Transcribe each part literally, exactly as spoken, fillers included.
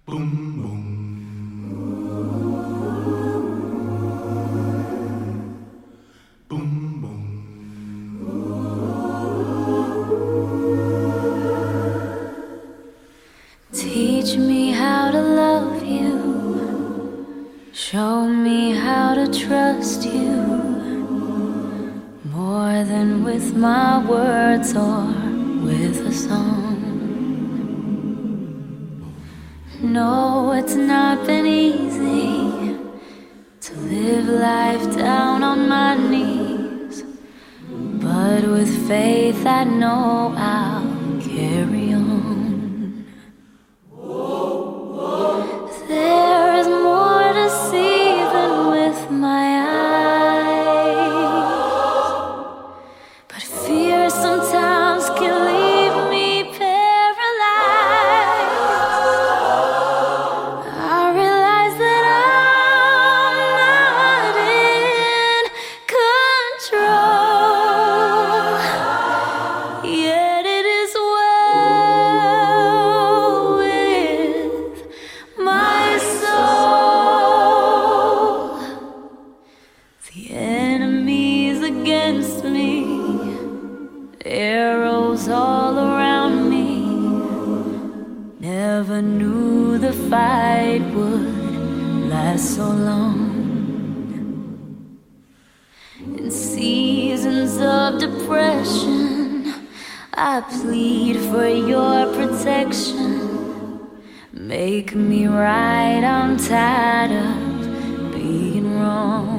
Teach me how to love you. Show me how to trust you. More than with my words or with a song. No, it's not been easy to live life down on my knees, but with faith I know I'll carry on. There is more to see than with my eyes, but fear sometimes can leave me paralyzed. I realize that I'm not in control, yet it is well with my soul. The enemy's against me, arrows all around me. Never knew the fight would last so long. In seasons of depression, I plead for your protection. Make me right, I'm tired of being wrong.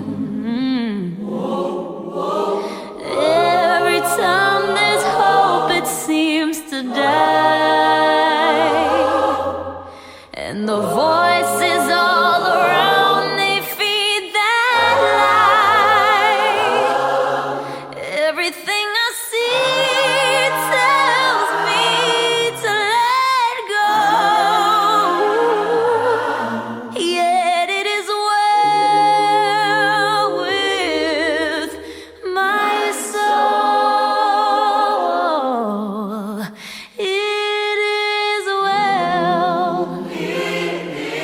Every time there's hope, it seems to die, and the voices all around, they feed that lie. Everything I see tells me to let go, yet it is well with my soul. It is well. It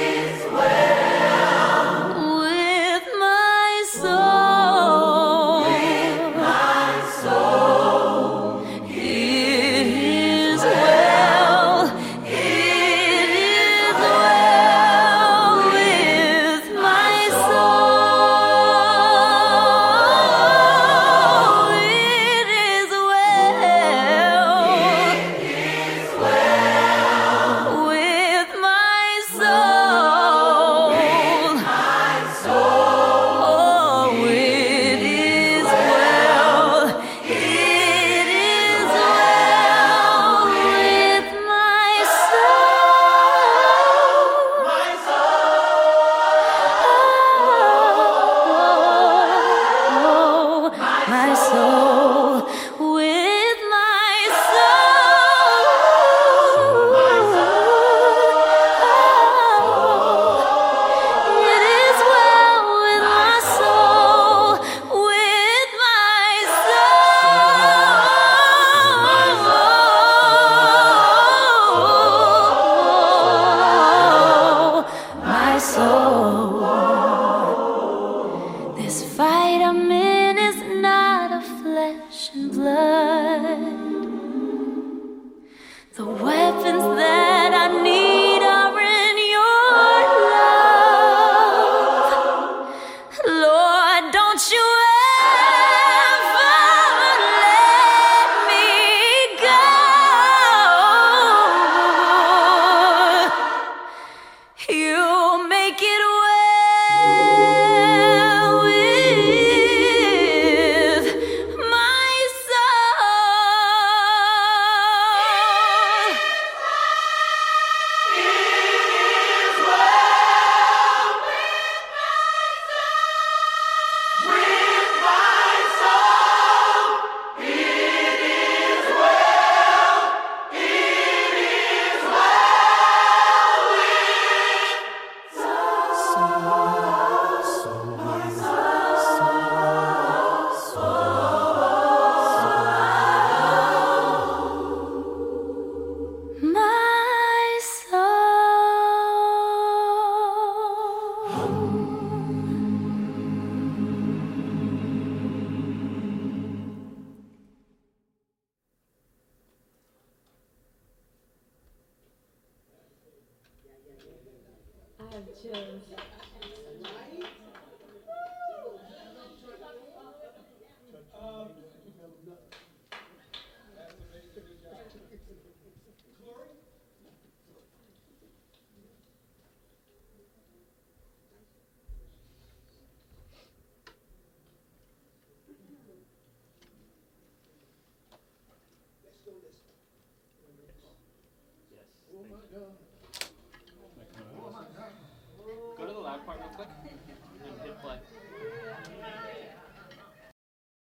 have chills. Yes. Oh my God.